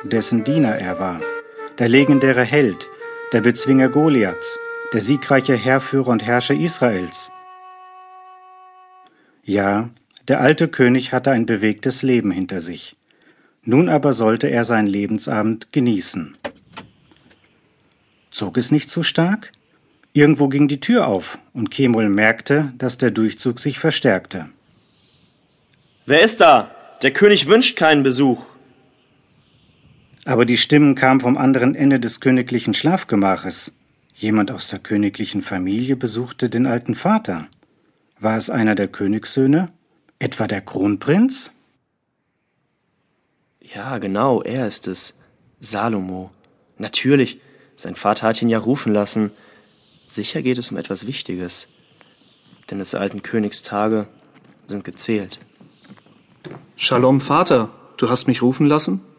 dessen Diener er war, der legendäre Held, der Bezwinger Goliaths, der siegreiche Heerführer und Herrscher Israels. Ja, der alte König hatte ein bewegtes Leben hinter sich. Nun aber sollte er seinen Lebensabend genießen. Zog es nicht zu stark? Irgendwo ging die Tür auf und Kemuel merkte, dass der Durchzug sich verstärkte. »Wer ist da? Der König wünscht keinen Besuch.« Aber die Stimmen kamen vom anderen Ende des königlichen Schlafgemaches. Jemand aus der königlichen Familie besuchte den alten Vater. War es einer der Königssöhne? Etwa der Kronprinz? Ja, genau, er ist es. Salomo. Natürlich, sein Vater hat ihn ja rufen lassen. Sicher geht es um etwas Wichtiges. Denn des alten Königs Tage sind gezählt. Shalom, Vater, du hast mich rufen lassen?